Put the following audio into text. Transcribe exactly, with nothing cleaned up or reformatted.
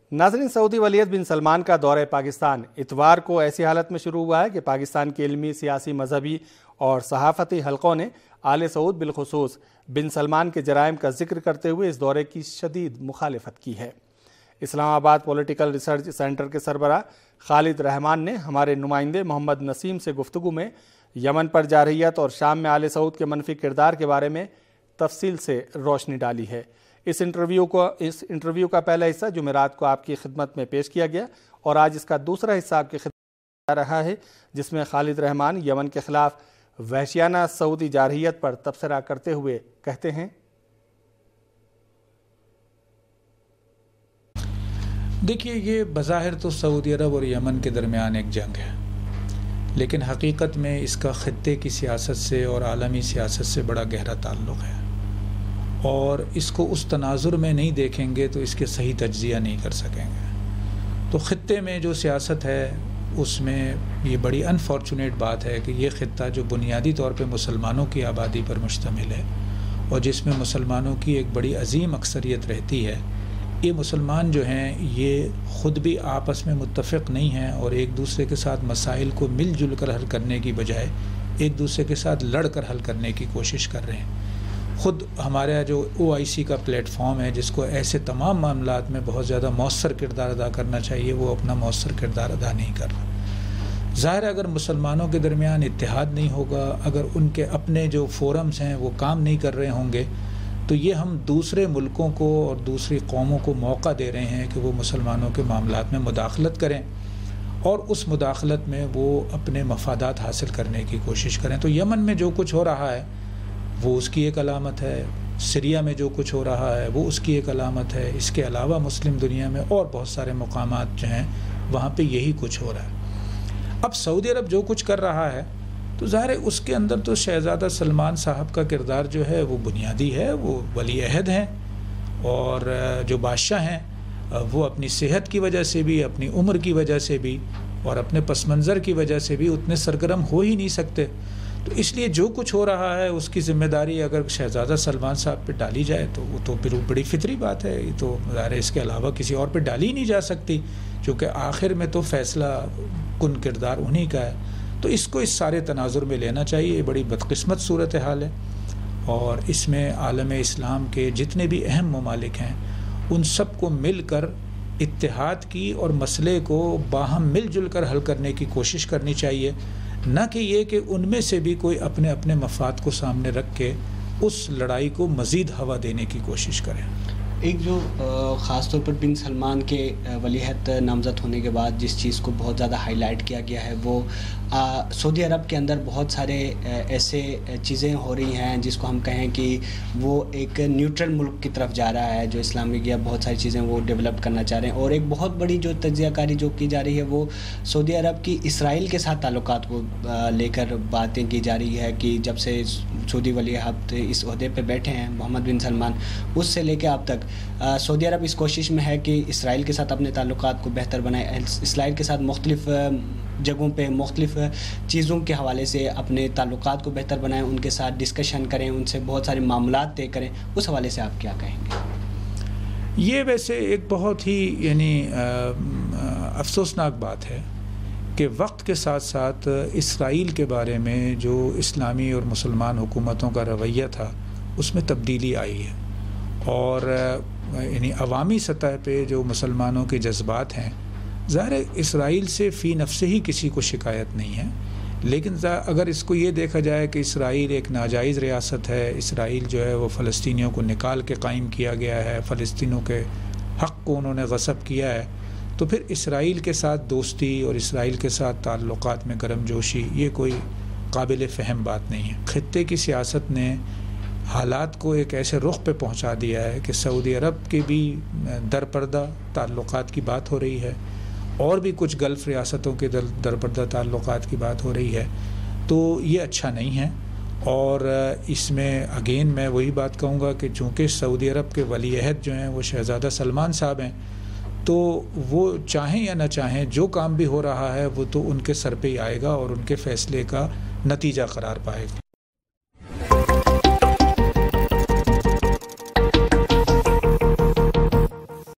ناظرین، سعودی ولیعہد بن سلمان کا دورہ پاکستان اتوار کو ایسی حالت میں شروع ہوا ہے کہ پاکستان کے علمی، سیاسی، مذہبی اور صحافتی حلقوں نے آل سعود بالخصوص بن سلمان کے جرائم کا ذکر کرتے ہوئے اس دورے کی شدید مخالفت کی ہے۔ اسلام آباد پولیٹیکل ریسرچ سینٹر کے سربراہ خالد رحمان نے ہمارے نمائندے محمد نسیم سے گفتگو میں یمن پر جارحیت اور شام میں آل سعود کے منفی کردار کے بارے میں تفصیل سے روشنی ڈالی ہے۔ اس انٹرویو کو اس انٹرویو کا پہلا حصہ جمعرات کو آپ کی خدمت میں پیش کیا گیا اور آج اس کا دوسرا حصہ آپ کی خدمت میں آ رہا ہے، جس میں خالد رحمان یمن کے خلاف وحشیانہ سعودی جارحیت پر تبصرہ کرتے ہوئے کہتے ہیں: دیکھیے، یہ بظاہر تو سعودی عرب اور یمن کے درمیان ایک جنگ ہے، لیکن حقیقت میں اس کا خطے کی سیاست سے اور عالمی سیاست سے بڑا گہرا تعلق ہے، اور اس کو اس تناظر میں نہیں دیکھیں گے تو اس کے صحیح تجزیہ نہیں کر سکیں گے۔ تو خطے میں جو سیاست ہے اس میں یہ بڑی انفارچونیٹ بات ہے کہ یہ خطہ جو بنیادی طور پہ مسلمانوں کی آبادی پر مشتمل ہے اور جس میں مسلمانوں کی ایک بڑی عظیم اکثریت رہتی ہے، یہ مسلمان جو ہیں یہ خود بھی آپس میں متفق نہیں ہیں اور ایک دوسرے کے ساتھ مسائل کو مل جل کر حل کرنے کی بجائے ایک دوسرے کے ساتھ لڑ کر حل کرنے کی کوشش کر رہے ہیں۔ خود ہمارا جو او آئی سی کا پلیٹ فارم ہے، جس کو ایسے تمام معاملات میں بہت زیادہ مؤثر کردار ادا کرنا چاہیے، وہ اپنا مؤثر کردار ادا نہیں کر رہا۔ ظاہر ہے اگر مسلمانوں کے درمیان اتحاد نہیں ہوگا، اگر ان کے اپنے جو فورمز ہیں وہ کام نہیں کر رہے ہوں گے، تو یہ ہم دوسرے ملکوں کو اور دوسری قوموں کو موقع دے رہے ہیں کہ وہ مسلمانوں کے معاملات میں مداخلت کریں اور اس مداخلت میں وہ اپنے مفادات حاصل کرنے کی کوشش کریں۔ تو یمن میں جو کچھ ہو رہا ہے وہ اس کی ایک علامت ہے، سیریا میں جو کچھ ہو رہا ہے وہ اس کی ایک علامت ہے، اس کے علاوہ مسلم دنیا میں اور بہت سارے مقامات جو ہیں وہاں پہ یہی کچھ ہو رہا ہے۔ اب سعودی عرب جو کچھ کر رہا ہے تو ظاہر ہے اس کے اندر تو شہزادہ سلمان صاحب کا کردار جو ہے وہ بنیادی ہے، وہ ولی عہد ہیں اور جو بادشاہ ہیں وہ اپنی صحت کی وجہ سے بھی، اپنی عمر کی وجہ سے بھی اور اپنے پس منظر کی وجہ سے بھی اتنے سرگرم ہو ہی نہیں سکتے۔ تو اس لیے جو کچھ ہو رہا ہے اس کی ذمہ داری اگر شہزادہ سلمان صاحب پہ ڈالی جائے تو وہ تو پھر بڑی فطری بات ہے، یہ تو ظاہر ہے اس کے علاوہ کسی اور پہ ڈالی ہی نہیں جا سکتی، کیونکہ آخر میں تو فیصلہ کن کردار انہی کا ہے۔ تو اس کو اس سارے تناظر میں لینا چاہیے، یہ بڑی بدقسمت صورتحال ہے اور اس میں عالم اسلام کے جتنے بھی اہم ممالک ہیں ان سب کو مل کر اتحاد کی اور مسئلے کو باہم مل جل کر حل کرنے کی کوشش کرنی چاہیے، نہ کہ یہ کہ ان میں سے بھی کوئی اپنے اپنے مفاد کو سامنے رکھ کے اس لڑائی کو مزید ہوا دینے کی کوشش کرے۔ ایک جو خاص طور پر بن سلمان کے ولیعہد نامزد ہونے کے بعد جس چیز کو بہت زیادہ ہائی لائٹ کیا گیا ہے وہ سعودی عرب کے اندر بہت سارے ایسے چیزیں ہو رہی ہیں جس کو ہم کہیں کہ وہ ایک نیوٹرل ملک کی طرف جا رہا ہے، جو اسلامک یا بہت ساری چیزیں وہ ڈیولپ کرنا چاہ رہے ہیں، اور ایک بہت بڑی جو تجزیہ کاری جو کی جا رہی ہے وہ سعودی عرب کی اسرائیل کے ساتھ تعلقات کو لے کر باتیں کی جا رہی ہے کہ جب سے سعودی ولیعہد اس عہدے پہ بیٹھے ہیں محمد بن سلمان، اس سے لے کے اب تک سعودی عرب اس کوشش میں ہے کہ اسرائیل کے ساتھ اپنے تعلقات کو بہتر بنائے، اسرائیل کے ساتھ مختلف جگہوں پہ مختلف چیزوں کے حوالے سے اپنے تعلقات کو بہتر بنائیں، ان کے ساتھ ڈسکشن کریں، ان سے بہت سارے معاملات طے کریں۔ اس حوالے سے آپ کیا کہیں گے؟ یہ ویسے ایک بہت ہی یعنی افسوسناک بات ہے کہ وقت کے ساتھ ساتھ اسرائیل کے بارے میں جو اسلامی اور مسلمان حکومتوں کا رویہ تھا اس میں تبدیلی آئی ہے، اور یعنی عوامی سطح پہ جو مسلمانوں کے جذبات ہیں، ظاہر ہے اسرائیل سے فی نفسہ ہی کسی کو شکایت نہیں ہے، لیکن اگر اس کو یہ دیکھا جائے کہ اسرائیل ایک ناجائز ریاست ہے، اسرائیل جو ہے وہ فلسطینیوں کو نکال کے قائم کیا گیا ہے، فلسطینیوں کے حق کو انہوں نے غصب کیا ہے، تو پھر اسرائیل کے ساتھ دوستی اور اسرائیل کے ساتھ تعلقات میں گرم جوشی یہ کوئی قابل فہم بات نہیں ہے۔ خطے کی سیاست نے حالات کو ایک ایسے رخ پہ پہنچا دیا ہے کہ سعودی عرب کے بھی درپردہ تعلقات کی بات ہو رہی ہے اور بھی کچھ گلف ریاستوں کے درپردہ تعلقات کی بات ہو رہی ہے، تو یہ اچھا نہیں ہے۔ اور اس میں اگین میں وہی بات کہوں گا کہ چونکہ سعودی عرب کے ولی عہد جو ہیں وہ شہزادہ سلمان صاحب ہیں، تو وہ چاہیں یا نہ چاہیں جو کام بھی ہو رہا ہے وہ تو ان کے سر پہ ہی آئے گا اور ان کے فیصلے کا نتیجہ قرار پائے گا۔